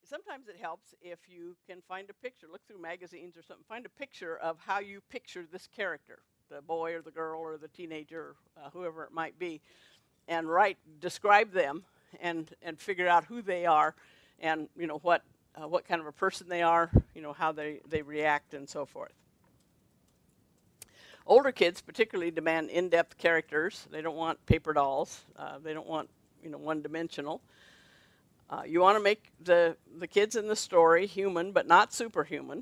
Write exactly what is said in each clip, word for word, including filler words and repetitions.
sometimes it helps if you can find a picture, look through magazines or something, find a picture of how you picture this character, the boy or the girl or the teenager, uh, whoever it might be, and write, describe them, and and figure out who they are, and you know what uh, what kind of a person they are, you know how they they react and so forth. Older kids particularly demand in-depth characters. They don't want paper dolls. Uh, they don't want you know one-dimensional. Uh, you want to make the, the kids in the story human, but not superhuman.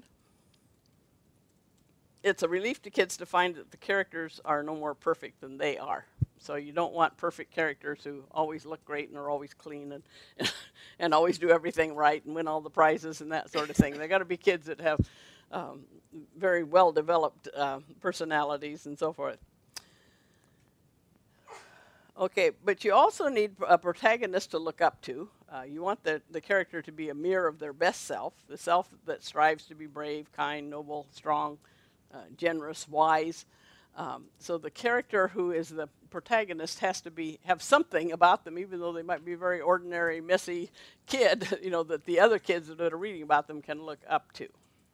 It's a relief to kids to find that the characters are no more perfect than they are. So you don't want perfect characters who always look great and are always clean and and always do everything right and win all the prizes and that sort of thing. They got to be kids that have um, very well developed uh, personalities and so forth. Okay, but you also need a protagonist to look up to. Uh, you want the, the character to be a mirror of their best self, the self that strives to be brave, kind, noble, strong, uh, generous, wise. Um, so the character who is the protagonist has to be have something about them, even though they might be a very ordinary, messy kid, you know, that the other kids that are reading about them can look up to.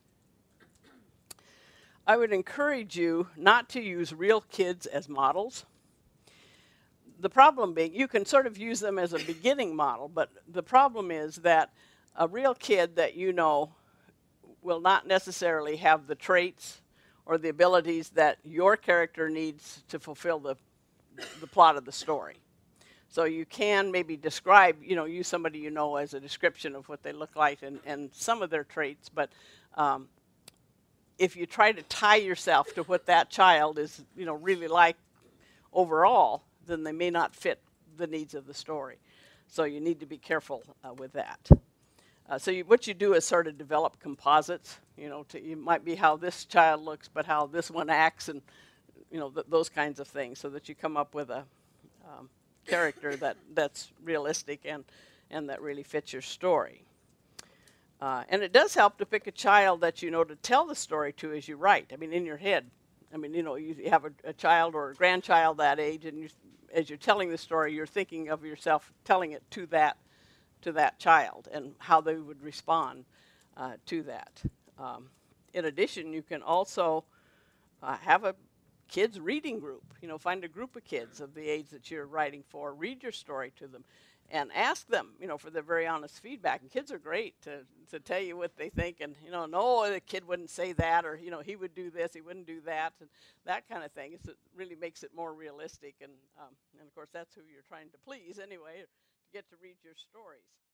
I would encourage you not to use real kids as models. The problem being, you can sort of use them as a beginning model, but the problem is that a real kid that you know will not necessarily have the traits or the abilities that your character needs to fulfill the, the plot of the story. So you can maybe describe, you know, use somebody you know as a description of what they look like and, and some of their traits, but um, if you try to tie yourself to what that child is, you know, really like overall, then they may not fit the needs of the story. So you need to be careful uh, with that. Uh, so you, what you do is sort of develop composites. You know, to, it might be how this child looks, but how this one acts, and you know th those kinds of things, so that you come up with a um, character that that's realistic and and that really fits your story. Uh, and it does help to pick a child that you know to tell the story to as you write. I mean, in your head. I mean, you know, you have a, a child or a grandchild that age, and you, as you're telling the story, you're thinking of yourself telling it to that to that child and how they would respond uh, to that. Um, in addition, you can also uh, have a kids reading group. You know, find a group of kids of the age that you're writing for, read your story to them, and ask them, you know, for their very honest feedback. And kids are great to, to tell you what they think, and, you know, no, the kid wouldn't say that, or, you know, he would do this, he wouldn't do that, and that kind of thing. It's, it really makes it more realistic, and, um, and of course, that's who you're trying to please anyway, to get to read your stories.